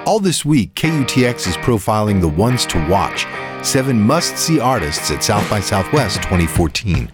All this week, KUTX is profiling the ones to watch, 7 must-see artists at South by Southwest 2014.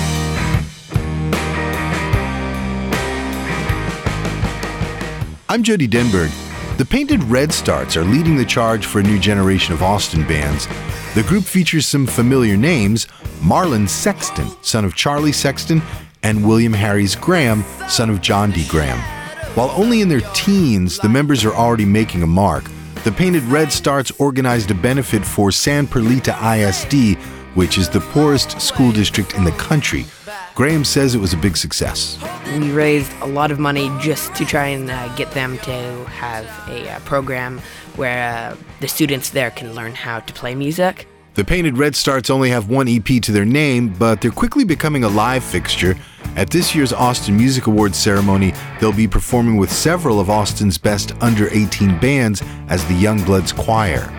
I'm Jody Denberg. The Painted Red Starts are leading the charge for a new generation of Austin bands. The group features some familiar names: Marlon Sexton, son of Charlie Sexton, and William Harries Graham, son of John D. Graham. While only in their teens, the members are already making a mark. The Painted Red Starts organized a benefit for San Perlita ISD, which is the poorest school district in the country. Graham says it was a big success. We raised a lot of money just to try and get them to have a program where the students there can learn how to play music. The Painted Red Starts only have one EP to their name, but they're quickly becoming a live fixture. At this year's Austin Music Awards ceremony, they'll be performing with several of Austin's best under-18 bands as the Youngbloods Choir.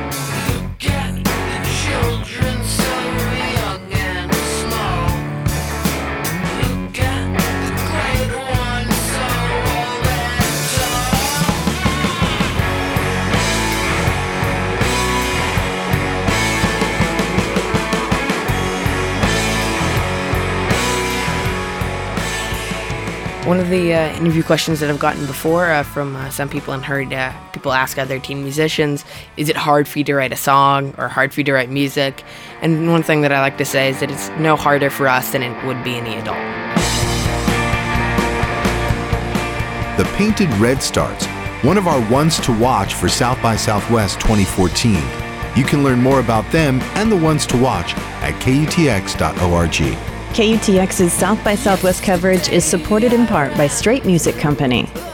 One of the interview questions that I've gotten before from some people and heard people ask other teen musicians, is it hard for you to write a song or hard for you to write music? And one thing that I like to say is that it's no harder for us than it would be any adult. The Painted Red Starts, one of our ones to watch for South by Southwest 2014. You can learn more about them and the ones to watch at KUTX.org. KUTX's South by Southwest coverage is supported in part by Straight Music Company.